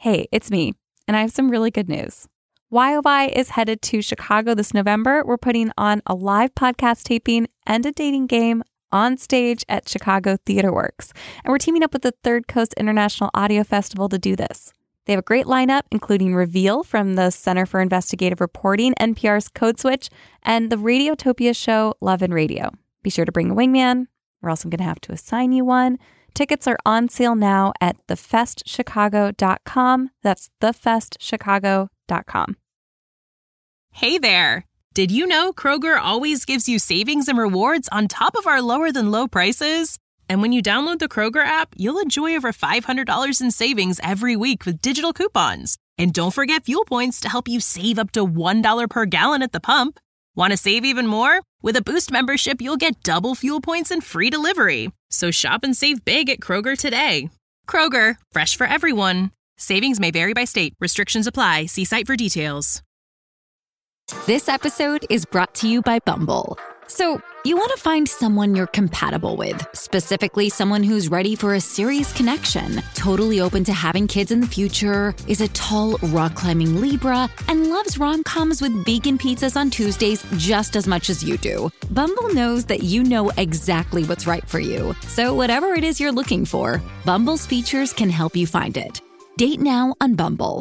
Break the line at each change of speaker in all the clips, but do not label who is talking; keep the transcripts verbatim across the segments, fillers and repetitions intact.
Hey, it's me, and I have some really good news. Y O Y is headed to Chicago this November. We're putting on a live podcast taping and a dating game on stage at Chicago Theater Works. And we're teaming up with the Third Coast International Audio Festival to do this. They have a great lineup, including Reveal from the Center for Investigative Reporting, N P R's Code Switch, and the Radiotopia show Love and Radio. Be sure to bring a wingman. We're also going to have to assign you one. Tickets are on sale now at the fest chicago dot com. That's the fest chicago dot com.
Hey there. Did you know Kroger always gives you savings and rewards on top of our lower than low prices? And when you download the Kroger app, you'll enjoy over five hundred dollars in savings every week with digital coupons. And don't forget fuel points to help you save up to one dollar per gallon at the pump. Want to save even more? With a Boost membership, you'll get double fuel points and free delivery. So shop and save big at Kroger today. Kroger, fresh for everyone. Savings may vary by state. Restrictions apply. See site for details.
This episode is brought to you by Bumble. So, you want to find someone you're compatible with, specifically someone who's ready for a serious connection, totally open to having kids in the future, is a tall, rock-climbing Libra, and loves rom-coms with vegan pizzas on Tuesdays just as much as you do. Bumble knows that you know exactly what's right for you. So whatever it is you're looking for, Bumble's features can help you find it. Date now on Bumble.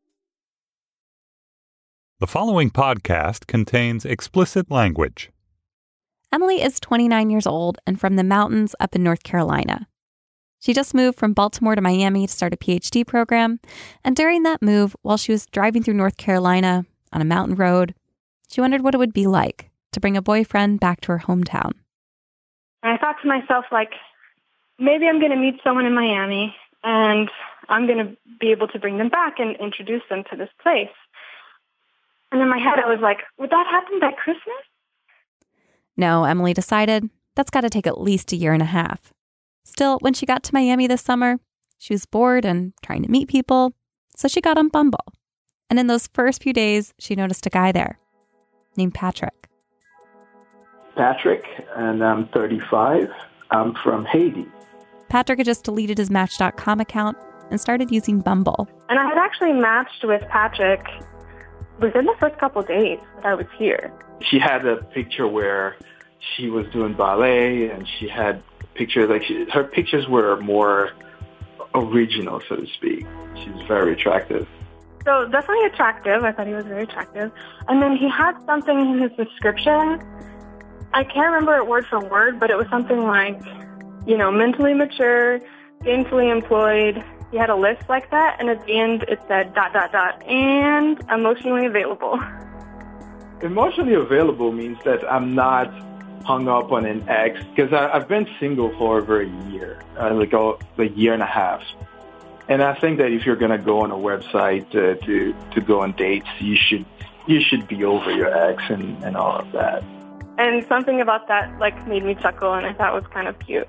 The following podcast contains explicit language.
Emily is twenty-nine years old and from the mountains up in North Carolina. She just moved from Baltimore to Miami to start a P H D program, and during that move, while she was driving through North Carolina on a mountain road, she wondered what it would be like to bring a boyfriend back to her hometown.
And I thought to myself, like, maybe I'm going to meet someone in Miami, and I'm going to be able to bring them back and introduce them to this place. And in my head, I was like, would that happen by Christmas?
No, Emily decided that's got to take at least a year and a half. Still, when she got to Miami this summer, she was bored and trying to meet people, so she got on Bumble. And in those first few days, she noticed a guy there named Patrick.
Patrick, and I'm thirty-five. I'm from Haiti.
Patrick had just deleted his Match dot com account and started using Bumble.
And I had actually matched with Patrick within the first couple of days that I was here.
She had a picture where she was doing ballet, and she had pictures, like she, her pictures were more original, so to speak. She's very attractive.
So definitely attractive. I thought he was very attractive. And then he had something in his description. I can't remember it word for word, but it was something like, you know, mentally mature, gainfully employed. He had a list like that, and at the end it said dot, dot, dot, and emotionally available.
Emotionally available means that I'm not hung up on an ex, because I've been single for over a year, uh, like a, a year and a half. And I think that if you're going to go on a website uh, to to go on dates, you should you should be over your ex and, and all of that.
And something about that like made me chuckle, and I thought it was kind of cute.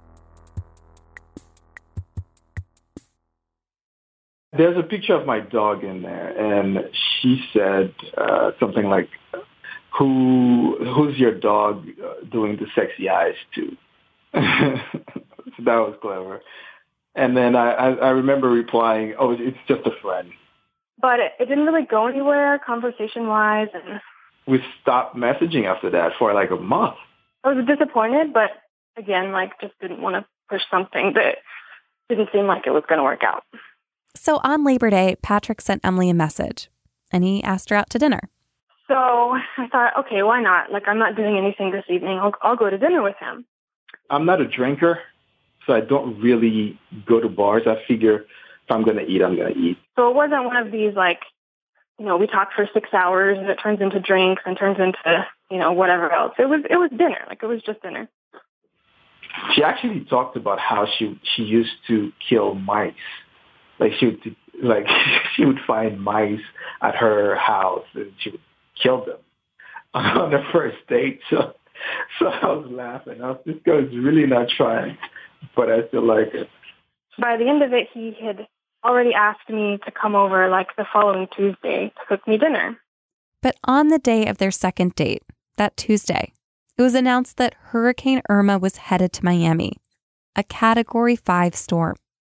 There's a picture of my dog in there, and she said uh, something like, "Who, who's your dog uh, doing the sexy eyes to?" So that was clever. And then I, I, I remember replying, "Oh, it's just a friend."
But it, it didn't really go anywhere conversation-wise, and
we stopped messaging after that for like a month.
I was disappointed, but again, like, just didn't want to push something that didn't seem like it was going to work out.
So on Labor Day, Patrick sent Emily a message, and he asked her out to dinner.
So I thought, okay, why not? Like, I'm not doing anything this evening. I'll, I'll go to dinner with him.
I'm not a drinker, so I don't really go to bars. I figure if I'm going to eat, I'm going to eat.
So it wasn't one of these, like, you know, we talk for six hours and it turns into drinks and turns into, you know, whatever else. It was it was dinner. Like, it was just dinner.
She actually talked about how she she used to kill mice. Like, she would, like, she would find mice at her house and she would kill them on the first date. So, so I was laughing. I was, this girl's really not trying, but I still like it.
By the end of it, he had already asked me to come over, like, the following Tuesday to cook me dinner.
But on the day of their second date, that Tuesday, it was announced that Hurricane Irma was headed to Miami, a Category five storm.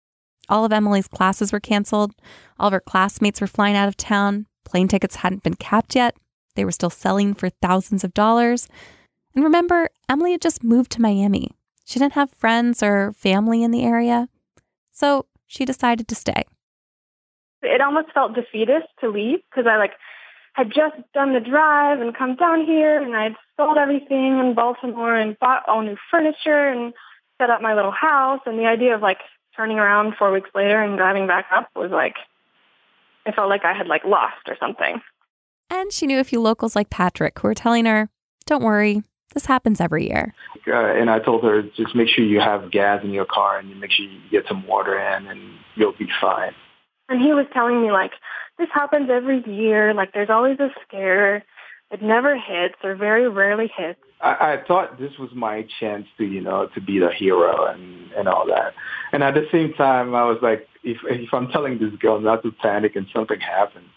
All of Emily's classes were canceled. All of her classmates were flying out of town. Plane tickets hadn't been capped yet. They were still selling for thousands of dollars. And remember, Emily had just moved to Miami. She didn't have friends or family in the area. So she decided to stay.
It almost felt defeatist to leave because I like had just done the drive and come down here and I'd sold everything in Baltimore and bought all new furniture and set up my little house. And the idea of like turning around four weeks later and driving back up was like, it felt like I had like lost or something.
And she knew a few locals like Patrick who were telling her, don't worry, this happens every year.
Uh, and I told her, just make sure you have gas in your car and you make sure you get some water in and you'll be fine.
And he was telling me like, this happens every year. Like there's always a scare. It never hits or very rarely hits.
I, I thought this was my chance to, you know, to be the hero and, and all that. And at the same time, I was like, if if I'm telling this girl not to panic and something happens.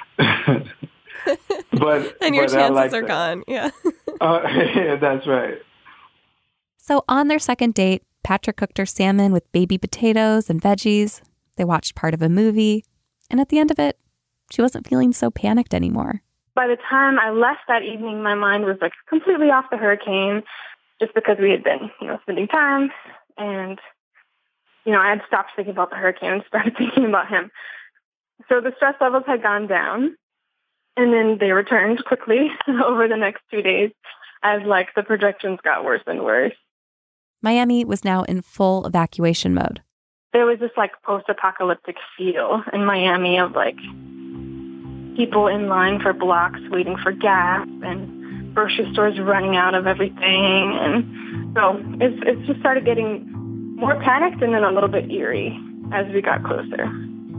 but
then your
but
chances
like
are
that.
gone. Yeah.
uh, yeah, that's right.
So on their second date, Patrick cooked her salmon with baby potatoes and veggies. They watched part of a movie. And at the end of it, she wasn't feeling so panicked anymore.
By the time I left that evening, my mind was like completely off the hurricane just because we had been, you know, spending time. And, you know, I had stopped thinking about the hurricane and started thinking about him. So the stress levels had gone down. And then they returned quickly over the next two days as, like, the projections got worse and worse.
Miami was now in full evacuation mode.
There was this, like, post-apocalyptic feel in Miami of, like, people in line for blocks waiting for gas and grocery stores running out of everything. And so it's, it's just started getting more panicked and then a little bit eerie as we got closer.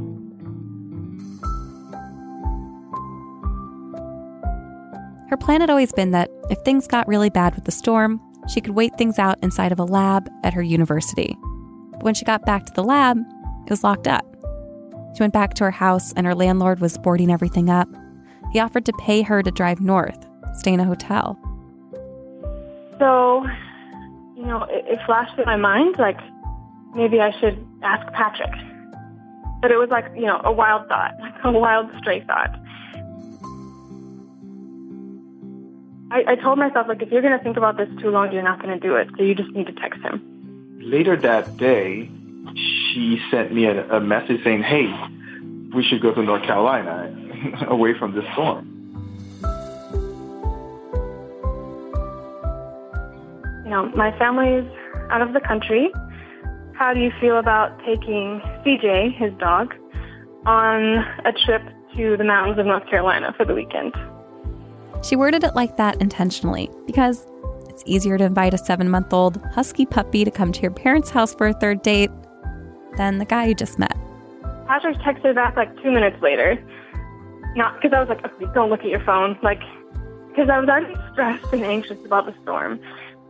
Her plan had always been that if things got really bad with the storm, she could wait things out inside of a lab at her university. But when she got back to the lab, it was locked up. She went back to her house and her landlord was boarding everything up. He offered to pay her to drive north, stay in a hotel.
So, you know, it, it flashed through my mind, like, maybe I should ask Patrick. But it was like, you know, a wild thought, like a wild stray thought. I, I told myself, like, if you're going to think about this too long, you're not going to do it. So you just need to text him.
Later that day, she sent me a, a message saying, hey, we should go to North Carolina away from this storm.
You know, my family's out of the country. How do you feel about taking C J, his dog, on a trip to the mountains of North Carolina for the weekend?
She worded it like that intentionally because it's easier to invite a seven-month-old husky puppy to come to your parents' house for a third date than the guy you just met.
Patrick texted back like two minutes later. Not because I was like, okay, don't look at your phone. Like, because I was already stressed and anxious about the storm.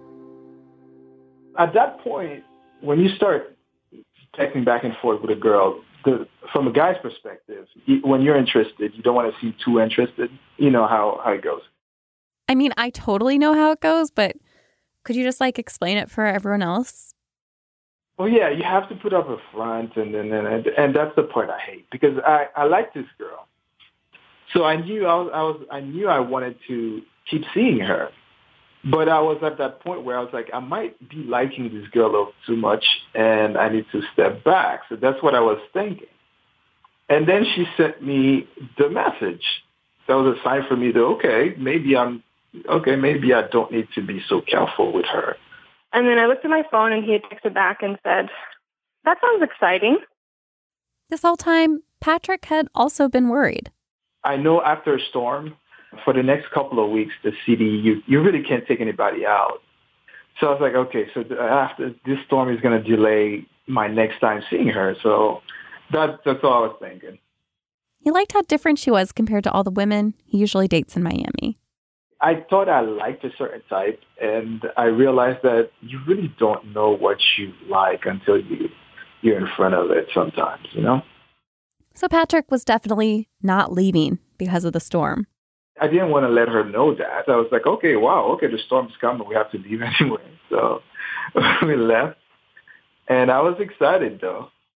At that point, when you start texting back and forth with a girl, the, from a guy's perspective, when you're interested, you don't want to seem too interested. You know how, how it goes.
I mean, I totally know how it goes, but could you just like explain it for everyone else?
Well, yeah, you have to put up a front, and and and, and that's the part I hate because I, I like this girl, so I knew I was I was I knew I wanted to keep seeing her, but I was at that point where I was like, I might be liking this girl a little too much, and I need to step back. So that's what I was thinking, and then she sent me the message. That was a sign for me that okay, maybe I'm okay, maybe I don't need to be so careful with her.
And then I looked at my phone and he had texted back and said, that sounds exciting.
This whole time, Patrick had also been worried.
I know after a storm, for the next couple of weeks, the city, you, you really can't take anybody out. So I was like, okay, so after this storm is going to delay my next time seeing her. So that, that's all I was thinking.
He liked how different she was compared to all the women he usually dates in Miami.
I thought I liked a certain type, and I realized that you really don't know what you like until you, you're in front of it sometimes, you know?
So Patrick was definitely not leaving because of the storm.
I didn't want to let her know that. I was like, okay, wow, okay, the storm's coming. We have to leave anyway. So we left, and I was excited, though.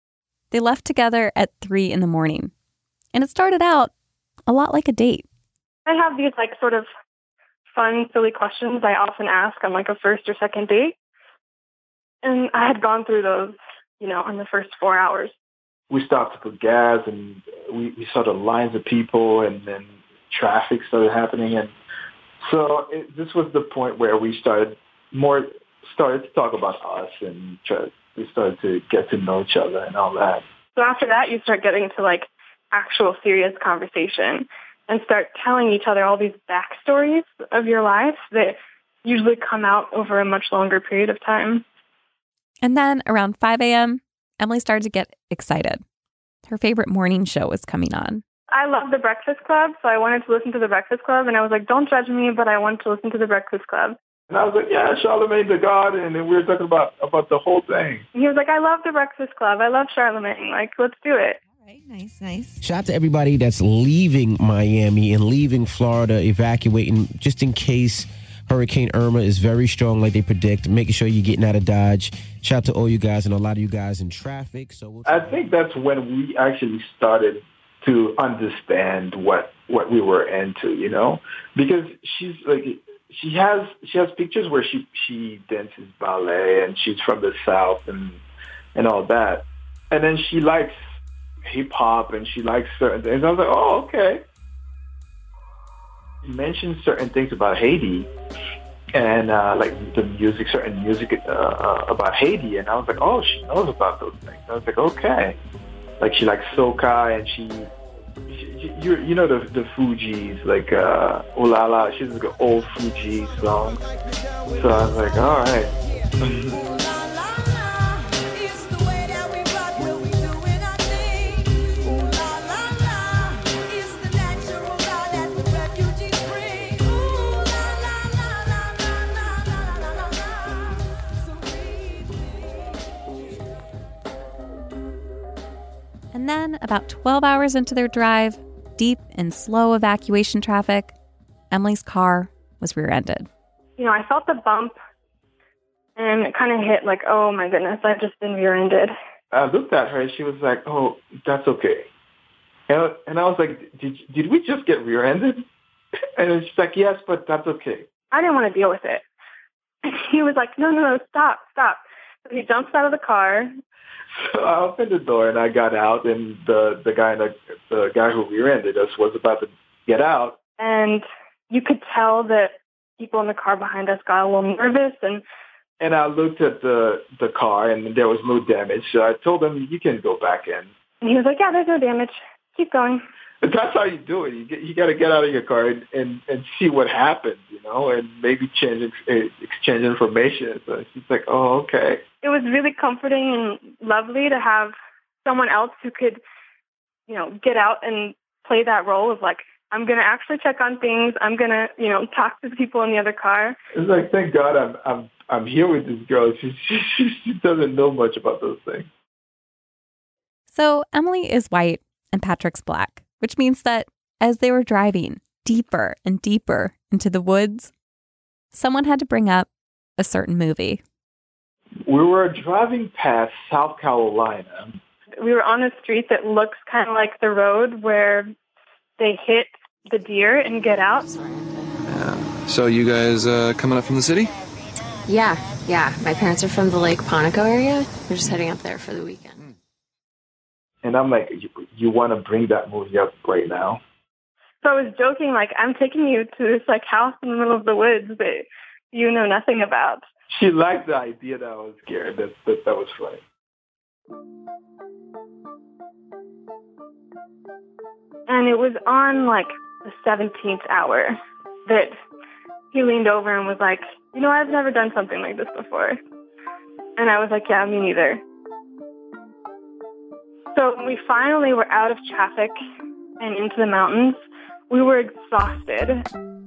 They left together at three in the morning. And it started out a lot like a date.
I have these like sort of fun, silly questions I often ask on like a first or second date. And I had gone through those, you know, in the first four hours.
We stopped to put gas, and we, we saw the lines of people, and then traffic started happening. And so it, this was the point where we started more started to talk about us, and try, we started to get to know each other and all that.
So after that, you start getting to like actual serious conversation and start telling each other all these backstories of your life that usually come out over a much longer period of time.
And then around five a.m., Emily started to get excited. Her favorite morning show was coming on.
I love The Breakfast Club, so I wanted to listen to The Breakfast Club, and I was like, don't judge me, but I want to listen to The Breakfast Club.
And I was like, yeah, Charlamagne the God, and then we were talking about, about the whole thing.
And he was like, I love The Breakfast Club. I love Charlamagne. Like, let's do it.
All right, nice, nice.
Shout out to everybody that's leaving Miami and leaving Florida, evacuating, just in case Hurricane Irma is very strong like they predict, making sure you're getting out of Dodge. Shout out to all you guys and a lot of you guys in traffic. So we'll
I think that's when we actually started to understand what what we were into, you know, because she's like she has she has pictures where she she dances ballet and she's from the South and and all that, and then she likes hip hop and she likes certain things. I was like, oh, okay. You mentioned certain things about Haiti and uh, like the music, certain music uh, uh, about Haiti, and I was like, oh, she knows about those things. I was like, okay. Like she likes soca, and she, she you you know the the Fugees, like uh, Oh La La. She's like an old Fugees song. So I was like, all right.
And then, about twelve hours into their drive, deep in slow evacuation traffic, Emily's car was rear-ended.
You know, I felt the bump, and it kind of hit like, oh my goodness, I've just been rear-ended.
I looked at her, and she was like, oh, that's okay. And, and I was like, did did we just get rear-ended? And she's like, yes, but that's okay.
I didn't want to deal with it. He was like, no, no, no, stop, stop. So he jumps out of the car.
So I opened the door and I got out, and the the guy the, the guy who rear-ended us was about to get out.
And you could tell that people in the car behind us got a little nervous. And
and I looked at the the car, and there was no damage. So I told him, you can go back in.
And he was like, yeah, there's no damage. Keep going.
But that's how you do it. You get, you got to get out of your car and, and, and see what happens, you know, and maybe change exchange information. So she's like, oh, okay.
It was really comforting and lovely to have someone else who could, you know, get out and play that role of like, I'm going to actually check on things. I'm going to, you know, talk to the people in the other car.
It's like, thank God I'm I'm I'm here with this girl. She she, she doesn't know much about those things.
So Emily is white and Patrick's black, which means that as they were driving deeper and deeper into the woods, someone had to bring up a certain movie.
We were driving past South Carolina.
We were on a street that looks kind of like the road where they hit the deer and get out.
Yeah. So you guys uh, coming up from the city?
Yeah, yeah. My parents are from the Lake Ponaco area. We're just heading up there for the weekend.
And I'm like, you, you want to bring that movie up right now?
So I was joking, like, I'm taking you to this like house in the middle of the woods that you know nothing about.
She liked the idea that I was scared. That that, that was funny.
And it was on like the seventeenth hour that he leaned over and was like, you know, I've never done something like this before. And I was like, yeah, me neither. So when we finally were out of traffic and into the mountains, we were exhausted.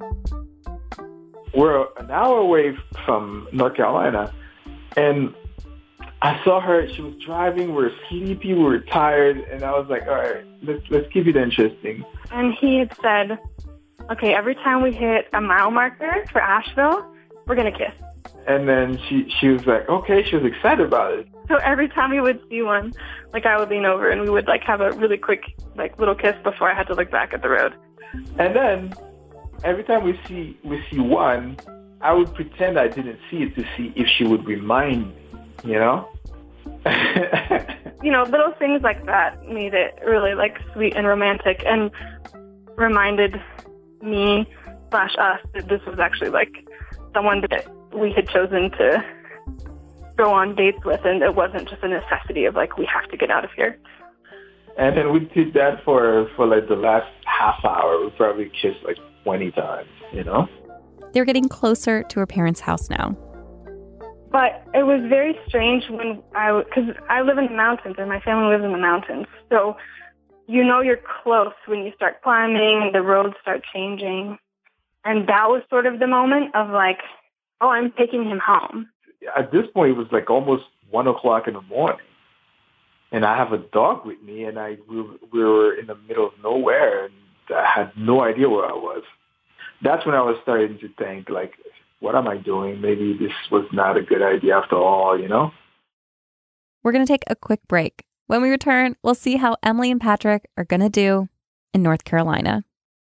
We're an hour away from North Carolina, and I saw her. She was driving. We were sleepy. We were tired, and I was like, all right, let's let's keep it interesting.
And he had said, okay, every time we hit a mile marker for Asheville, we're going to kiss.
And then she, she was like, okay, she was excited about it.
So every time we would see one, like I would lean over and we would like have a really quick like little kiss before I had to look back at the road.
And then every time we see we see one, I would pretend I didn't see it to see if she would remind me, you know?
You know, little things like that made it really like sweet and romantic and reminded me slash us that this was actually like someone that we had chosen to go on dates with, and it wasn't just a necessity of like we have to get out of here.
And then we did that for for like the last half hour. We probably kissed like twenty times, you know?
They're getting closer to her parents' house now.
But it was very strange when I, because I live in the mountains and my family lives in the mountains. So you know you're close when you start climbing and the roads start changing. And that was sort of the moment of like, oh, I'm taking him home.
At this point, it was like almost one o'clock in the morning. And I have a dog with me, and I we, we were in the middle of nowhere, and I had no idea where I was. That's when I was starting to think, like, what am I doing? Maybe this was not a good idea after all, you know?
We're going to take a quick break. When we return, we'll see how Emily and Patrick are going to do in North Carolina.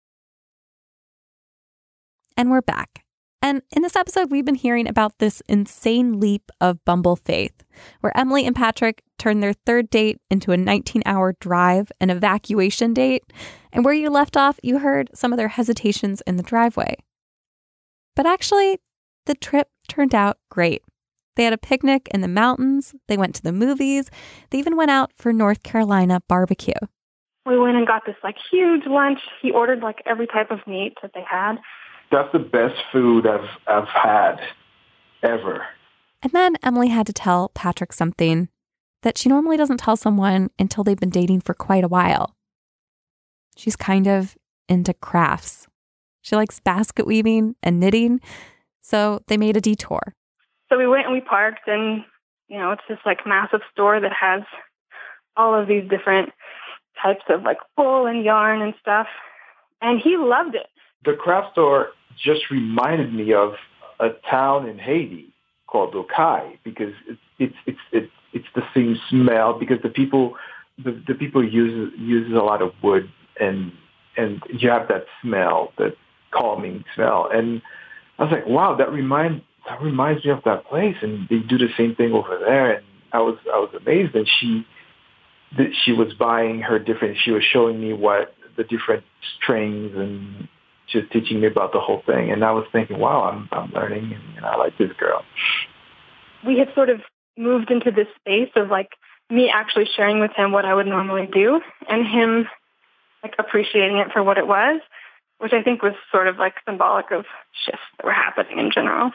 And we're back. And in this episode, we've been hearing about this insane leap of Bumble faith, where Emily and Patrick turned their third date into a nineteen-hour drive, an evacuation date. And where you left off, you heard some of their hesitations in the driveway. But actually, the trip turned out great. They had a picnic in the mountains. They went to the movies. They even went out for North Carolina barbecue.
We went and got this like huge lunch. He ordered like every type of meat that they had.
That's the best food I've I've had ever.
And then Emily had to tell Patrick something that she normally doesn't tell someone until they've been dating for quite a while. She's kind of into crafts. She likes basket weaving and knitting, so they made a detour.
So we went and we parked, and, you know, it's this like massive store that has all of these different types of like wool and yarn and stuff. And he loved it.
The craft store just reminded me of a town in Haiti called Okai, because it's it's it's it's, it's the same smell, because the people the, the people use uses a lot of wood, and and you have that smell, that calming smell. And I was like, wow, that remind that reminds me of that place, and they do the same thing over there. And I was I was amazed. And she that she was buying her different. She was showing me what the different strings, and just teaching me about the whole thing. And I was thinking, wow, I'm I'm learning, and, and I like this girl.
We had sort of moved into this space of like me actually sharing with him what I would normally do, and him like appreciating it for what it was, which I think was sort of like symbolic of shifts that were happening in general.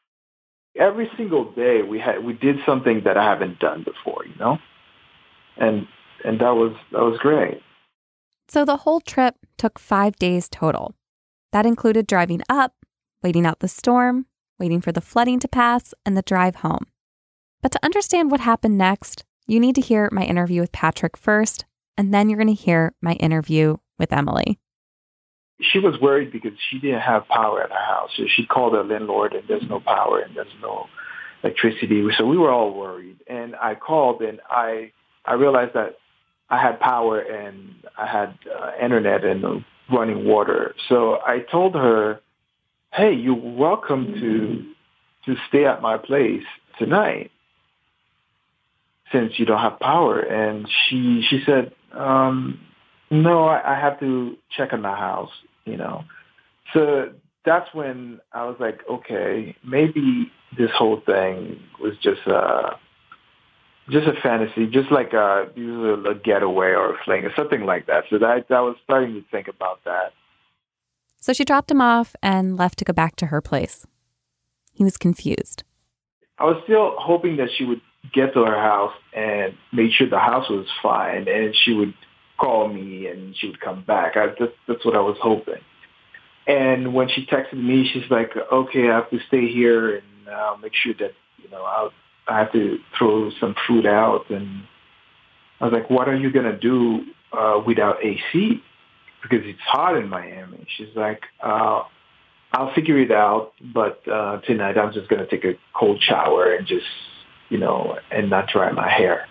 Every single day we had we did something that I haven't done before, you know? And and that was that was great.
So the whole trip took five days total. That included driving up, waiting out the storm, waiting for the flooding to pass, and the drive home. But to understand what happened next, you need to hear my interview with Patrick first, and then you're going to hear my interview with Emily.
She was worried because she didn't have power at her house. So she called her landlord, and there's no power and there's no electricity. So we were all worried. And I called, and I I realized that I had power and I had uh, internet and running water. So I told her, hey, you're welcome to to stay at my place tonight since you don't have power. And she she said, um, no, I, I have to check on the house, you know. So that's when I was like, okay, maybe this whole thing was just a, just a fantasy, just like a, a getaway or a fling or something like that. So that, I was starting to think about that.
So she dropped him off and left to go back to her place. He was confused.
I was still hoping that she would get to her house and make sure the house was fine, and she would call me and she would come back. I, that's, that's what I was hoping. And when she texted me, she's like, okay, I have to stay here and uh, make sure that, you know, I'll, I have to throw some food out. And I was like, what are you going to do uh, without A C? Because it's hot in Miami. She's like, uh, I'll figure it out, but uh, tonight I'm just going to take a cold shower and just, you know, and not dry my hair.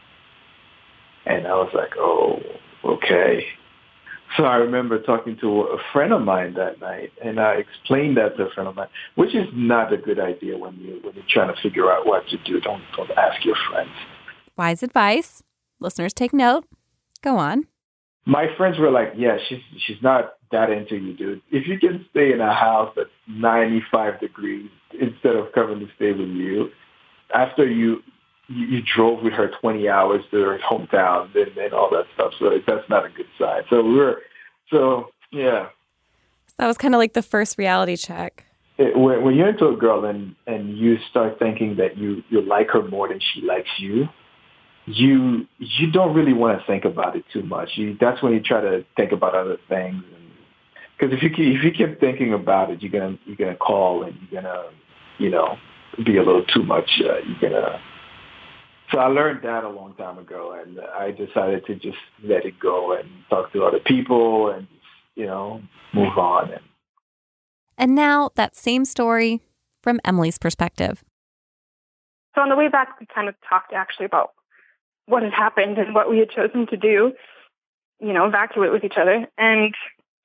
And I was like, oh, okay. So I remember talking to a friend of mine that night, and I explained that to a friend of mine, which is not a good idea when, you, when you're trying to figure out what to do. Don't, don't ask your friends.
Wise advice. Listeners, take note. Go on.
My friends were like, yeah, she's she's not that into you, dude. If you can stay in a house that's ninety-five degrees instead of coming to stay with you, after you you, you drove with her twenty hours to her hometown and, and all that stuff, so that's not a good sign. So we we're, so yeah.
So that was kind of like the first reality check.
It, when, when you're into a girl and, and you start thinking that you, you like her more than she likes you, you you don't really want to think about it too much. You, that's when you try to think about other things. Because if you keep, if you keep thinking about it, you're gonna you're gonna call and you're gonna you know be a little too much. Uh, you're gonna. So I learned that a long time ago, and I decided to just let it go and talk to other people and you know move on. And,
and now that same story from Emily's perspective.
So on the way back, we kind of talked actually about what had happened and what we had chosen to do, you know, evacuate with each other. And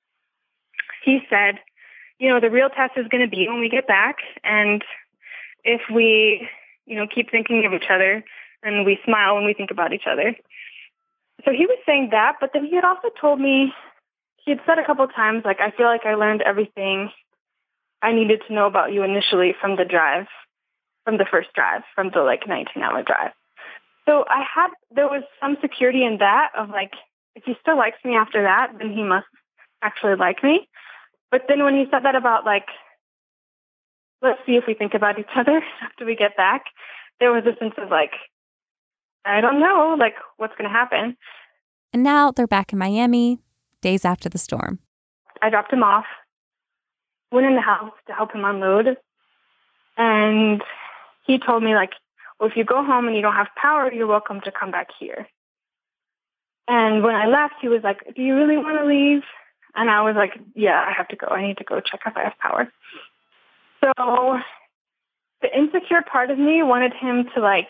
he said, you know, the real test is going to be when we get back. And if we, you know, keep thinking of each other and we smile when we think about each other. So he was saying that, but then he had also told me, he had said a couple of times, like, I feel like I learned everything I needed to know about you initially from the drive, from the first drive, from the like nineteen hour drive. So I had, there was some security in that of like, if he still likes me after that, then he must actually like me. But then when he said that about like, let's see if we think about each other after we get back, there was a sense of like, I don't know, like what's going to happen.
And now they're back in Miami, days after the storm.
I dropped him off, went in the house to help him unload. And he told me like, well, if you go home and you don't have power, you're welcome to come back here. And when I left, he was like, do you really want to leave? And I was like, yeah, I have to go. I need to go check if I have power. So the insecure part of me wanted him to like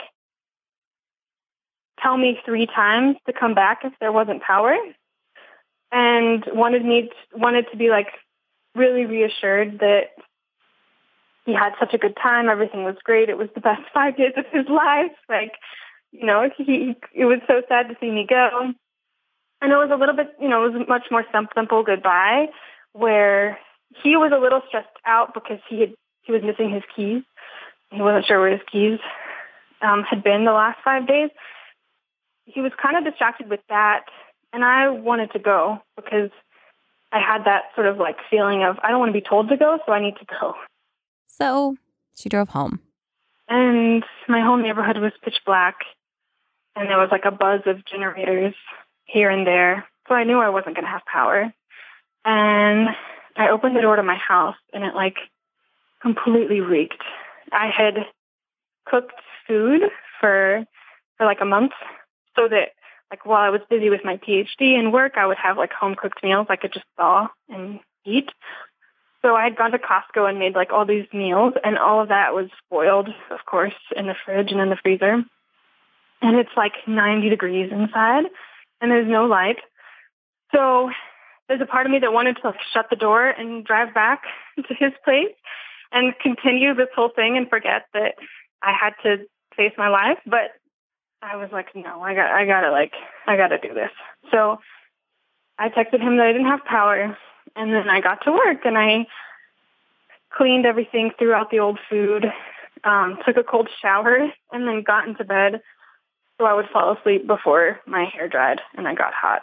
tell me three times to come back if there wasn't power, and wanted me to, wanted to be like really reassured that he had such a good time. Everything was great. It was the best five days of his life. Like, you know, he, it was so sad to see me go. And it was a little bit, you know, it was much more simple goodbye, where he was a little stressed out because he had, he was missing his keys. He wasn't sure where his keys um, had been the last five days. He was kind of distracted with that. And I wanted to go because I had that sort of like feeling of, I don't want to be told to go, so I need to go.
So she drove home.
And my whole neighborhood was pitch black. And there was like a buzz of generators here and there. So I knew I wasn't going to have power. And I opened the door to my house and it like completely reeked. I had cooked food for for like a month so that like while I was busy with my PhD and work, I would have like home cooked meals I could just thaw and eat. So I had gone to Costco and made like all these meals, and all of that was spoiled, of course, in the fridge and in the freezer. And it's like ninety degrees inside and there's no light. So there's a part of me that wanted to like shut the door and drive back to his place and continue this whole thing and forget that I had to face my life. But I was like, no, I got, I gotta like, I gotta do this. So I texted him that I didn't have power, and then I got to work and I cleaned everything, threw out the old food, um, took a cold shower, and then got into bed so I would fall asleep before my hair dried and I got hot.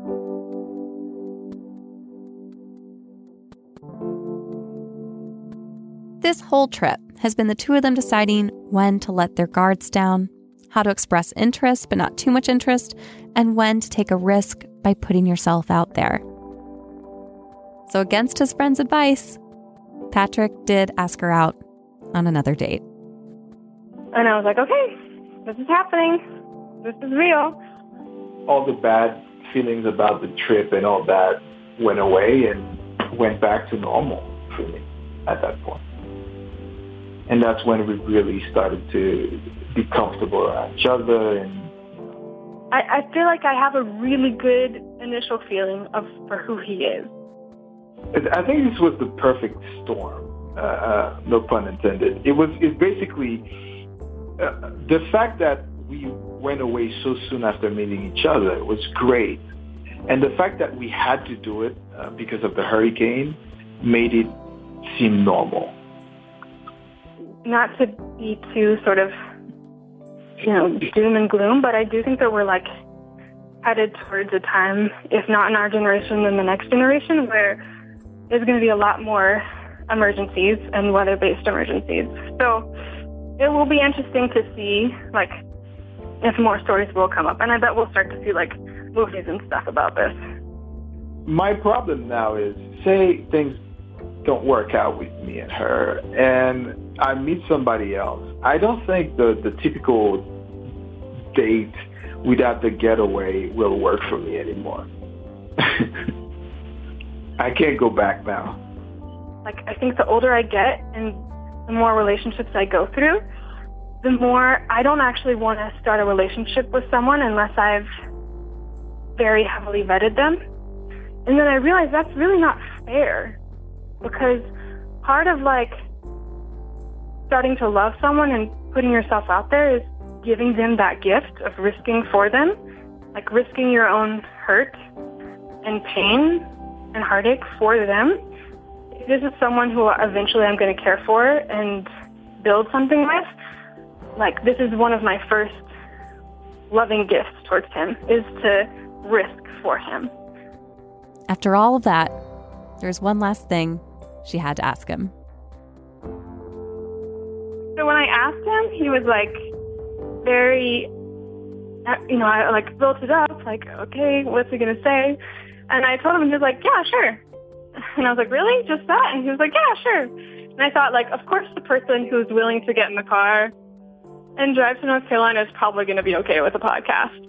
This whole trip has been the two of them deciding when to let their guards down, how to express interest but not too much interest, and when to take a risk by putting yourself out there. So against his friend's advice, Patrick did ask her out on another date.
And I was like, okay, this is happening. This is real.
All the bad feelings about the trip and all that went away and went back to normal for me. at that point. And that's when we really started to be comfortable around each other. And
I, I feel like I have a really good initial feeling of for who he is.
I think this was the perfect storm. Uh, uh, no pun intended. It was. It's basically uh, the fact that we went away so soon after meeting each other was great, and the fact that we had to do it uh, because of the hurricane made it seem normal.
Not to be too sort of, you know, doom and gloom, but I do think that we're like headed towards a time, if not in our generation, then the next generation, where there's going to be a lot more emergencies and weather-based emergencies. So it will be interesting to see, like, if more stories will come up. And I bet we'll start to see, like, movies and stuff about this.
My problem now is, say things don't work out with me and her, and I meet somebody else. I don't think the, the typical date without the getaway will work for me anymore. I can't go back now.
Like, I think the older I get and the more relationships I go through, the more I don't actually want to start a relationship with someone unless I've very heavily vetted them. And then I realize that's really not fair, because part of, like, starting to love someone and putting yourself out there is giving them that gift of risking for them, like risking your own hurt and pain and heartache for them. If this is someone who eventually I'm going to care for and build something with, like, this is one of my first loving gifts towards him, is to risk for him.
After all of that, there's one last thing she had to ask him.
So when I asked him, he was like very, you know, I like built it up, like, okay, what's he going to say? And I told him, and he was like, yeah, sure. And I was like, really? Just that? And he was like, yeah, sure. And I thought, like, of course the person who's willing to get in the car and drive to North Carolina is probably going to be okay with a podcast.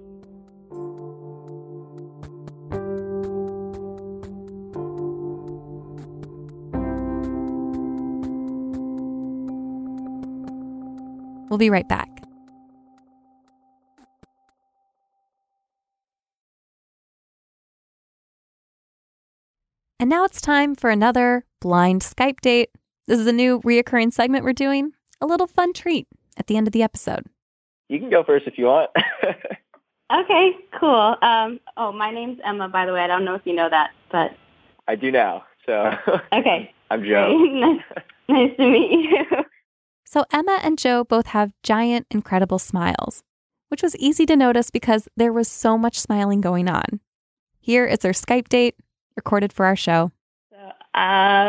We'll be right back. And now it's time for another blind Skype date. This is a new reoccurring segment we're doing, a little fun treat at the end of the episode.
You can go first if you want.
Okay, cool. Um, oh, my name's Emma, by the way. I don't know if you know that, but...
I do now, so...
Okay.
I'm Joe.
nice, nice to meet you.
So Emma and Joe both have giant, incredible smiles, which was easy to notice because there was so much smiling going on. Here is their Skype date, recorded for our show.
So,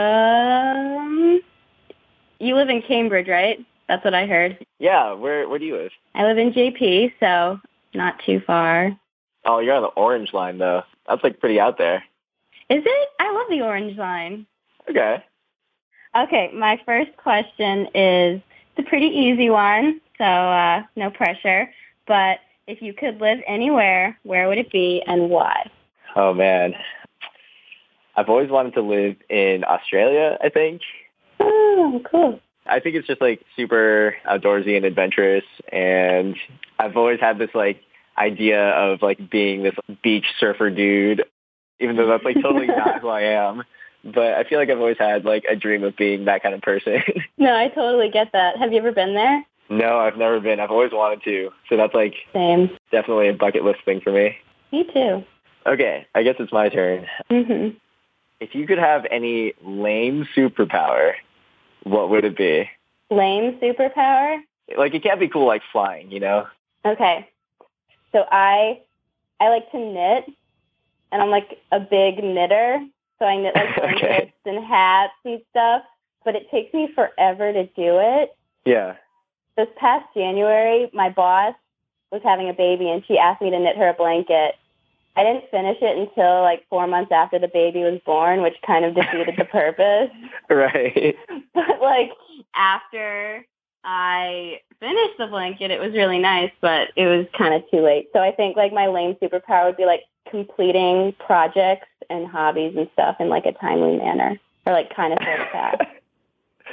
um, you live in Cambridge, right? That's what I heard.
Yeah, where where do you live?
I live in J P, so not too far.
Oh, you're on the Orange Line, though. That's, like, pretty out there.
Is it? I love the Orange Line.
Okay.
Okay, my first question is it's a pretty easy one, so uh, no pressure. But if you could live anywhere, where would it be and why?
Oh, man. I've always wanted to live in Australia, I think.
Oh, cool.
I think it's just, like, super outdoorsy and adventurous, and I've always had this, like, idea of, like, being this beach surfer dude, even though that's, like, totally not who I am. But I feel like I've always had, like, a dream of being that kind of person.
No, I totally get that. Have you ever been there?
No, I've never been. I've always wanted to. So that's, like,
Same.
Definitely a bucket list thing for me.
Me too.
Okay, I guess it's my turn.
Mm-hmm.
If you could have any lame superpower, what would it be?
Lame superpower?
Like, it can't be cool like flying, you know?
Okay. So I I like to knit, and I'm, like, a big knitter. So I knit, like, blankets okay. and hats and stuff, but it takes me forever to do it.
Yeah.
This past January, my boss was having a baby, and she asked me to knit her a blanket. I didn't finish it until, like, four months after the baby was born, which kind of defeated the purpose.
Right.
But, like, after I finished the blanket, it was really nice, but it was kind of too late. So I think, like, my lame superpower would be, like, completing projects and hobbies and stuff in, like, a timely manner, or, like, kind of sort of fast.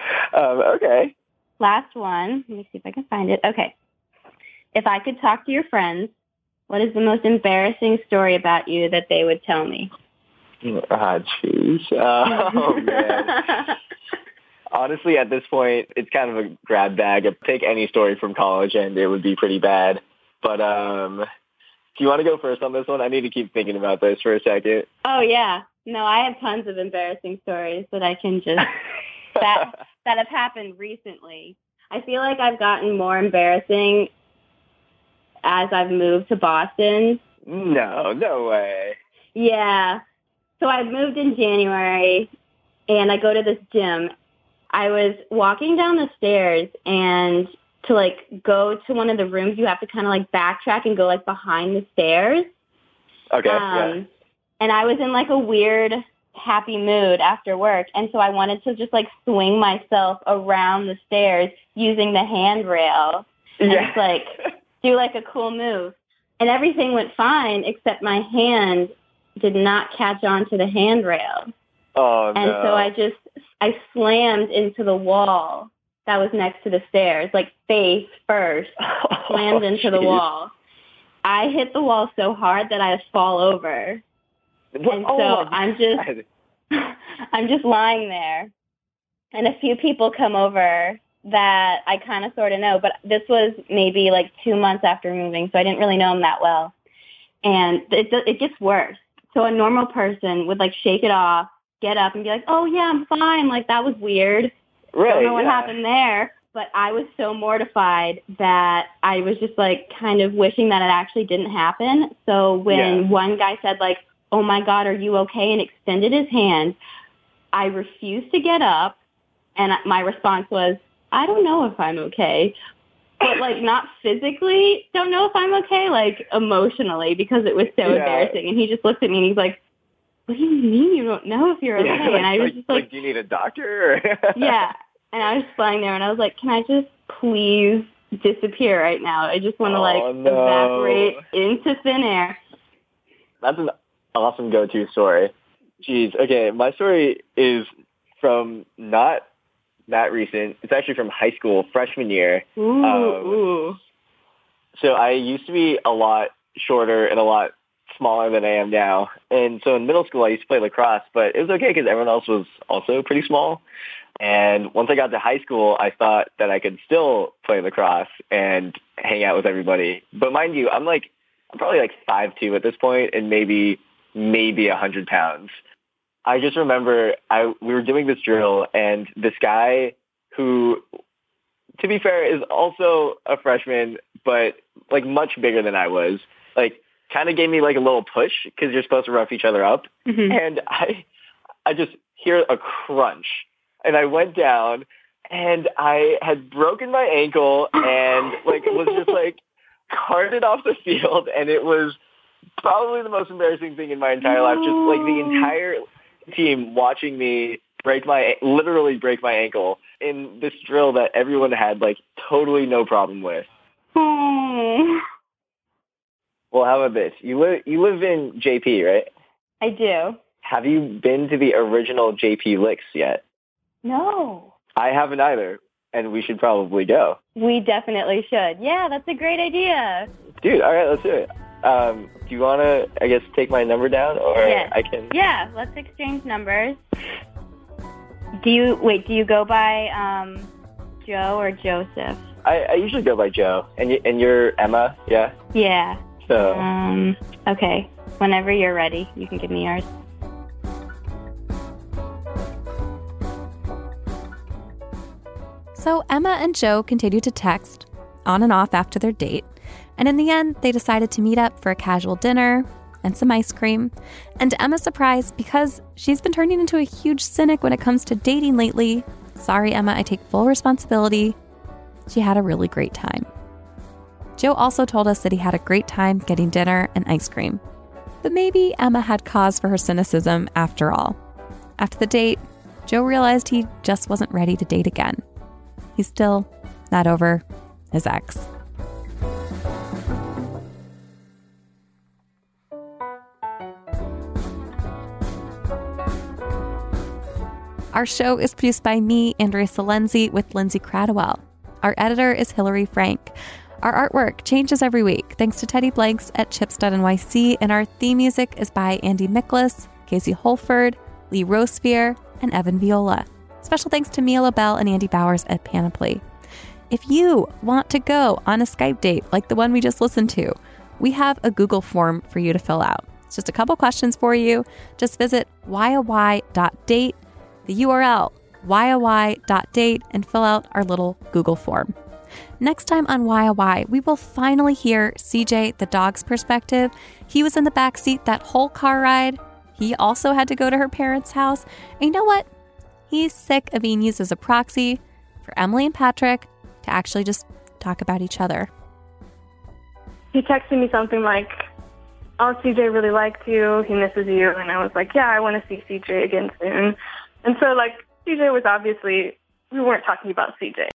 um, okay.
Last one. Let me see if I can find it. Okay. If I could talk to your friends, what is the most embarrassing story about you that they would tell me?
Ah, jeez. Oh, man. Honestly, at this point, it's kind of a grab bag. Take any story from college and it would be pretty bad. But um, do you want to go first on this one? I need to keep thinking about this for a second.
Oh, yeah. No, I have tons of embarrassing stories that I can just, that, that have happened recently. I feel like I've gotten more embarrassing as I've moved to Boston.
No, no way.
Yeah. So I moved in January, and I go to this gym. I was walking down the stairs, and to, like, go to one of the rooms, you have to kind of, like, backtrack and go, like, behind the stairs.
Okay,
um,
yeah.
And I was in, like, a weird, happy mood after work, and so I wanted to just, like, swing myself around the stairs using the handrail and
Yeah.
just, like, do, like, a cool move. And everything went fine, except my hand did not catch on to the handrail.
Oh, no.
And so I just, I slammed into the wall that was next to the stairs, like face first, slammed
oh,
into the
geez.
wall. I hit the wall so hard that I fall over.
What?
And
Oh,
so
my
I'm just, I'm just lying there. And a few people come over that I kind of sort of know, but this was maybe like two months after moving, so I didn't really know them that well. And it, it gets worse. So a normal person would like shake it off, get up and be like, oh yeah, I'm fine. Like that was weird.
Right,
Don't know what
yeah.
happened there. But I was so mortified that I was just like kind of wishing that it actually didn't happen. So when
Yeah.
one guy said like, oh my God, are you okay? And extended his hand, I refused to get up. And my response was, I don't know if I'm okay. But like not physically don't know if I'm okay, like emotionally, because it was so
Yeah.
embarrassing. And he just looked at me and he's like, what do you mean you don't know if you're okay?
Yeah, like,
and I was
like,
just like,
like, do you need a doctor?
yeah. And I was just lying there and I was like, can I just please disappear right now? I just want to
Oh,
like
no.
evaporate into thin air.
That's an awesome go-to story. Jeez. Okay, my story is from not that recent. It's actually from high school, freshman year.
Ooh,
Um,
ooh.
So I used to be a lot shorter and a lot smaller than I am now. And so in middle school, I used to play lacrosse, but it was okay because everyone else was also pretty small. And once I got to high school, I thought that I could still play lacrosse and hang out with everybody. But mind you, I'm like, I'm probably like five two at this point and maybe, maybe one hundred pounds. I just remember I we were doing this drill and this guy who, to be fair, is also a freshman, but like much bigger than I was, like kind of gave me like a little push because you're supposed to rough each other up.
Mm-hmm.
And I, I just hear a crunch and I went down and I had broken my ankle and like was just like carted off the field. And it was probably the most embarrassing thing in my entire life. Just like the entire team watching me break my, literally break my ankle in this drill that everyone had like totally no problem with.
Oh.
Well, how about this? You live you live in J P, right?
I do.
Have you been to the original J P Licks yet?
No.
I haven't either, and we should probably go.
We definitely should. Yeah, that's a great idea.
Dude, all right, let's do it. Um, do you want to, I guess, take my number down, or
Yes.
I can?
Yeah, let's exchange numbers. Do you, wait, do you go by um, Joe or Joseph?
I, I usually go by Joe, and you, and you're Emma, yeah?
Yeah.
So,
Um, okay. Whenever you're ready, you can give me yours.
So Emma and Joe continued to text on and off after their date. And in the end, they decided to meet up for a casual dinner and some ice cream. And to Emma's surprise, because she's been turning into a huge cynic when it comes to dating lately, sorry, Emma, I take full responsibility. She had a really great time. Joe also told us that he had a great time getting dinner and ice cream. But maybe Emma had cause for her cynicism after all. After the date, Joe realized he just wasn't ready to date again. He's still not over his ex. Our show is produced by me, Andrea Salenzi, with Lindsay Cradwell. Our editor is Hillary Frank. Our artwork changes every week thanks to Teddy Blanks at chips dot N Y C, and our theme music is by Andy Miklas, Casey Holford, Lee Rosevere, and Evan Viola. Special thanks to Mia LaBelle and Andy Bowers at Panoply. If you want to go on a Skype date like the one we just listened to, we have a Google form for you to fill out. It's just a couple questions for you. Just visit y o y dot date, the U R L, y o y dot date, and fill out our little Google form. Next time on Y O Y, we will finally hear C J, the dog's perspective. He was in the back seat that whole car ride. He also had to go to her parents' house. And you know what? He's sick of being used as a proxy for Emily and Patrick to actually just talk about each other.
He texted me something like, oh, C J really liked you. He misses you. And I was like, yeah, I want to see C J again soon. And so, like, C J was obviously, we weren't talking about C J.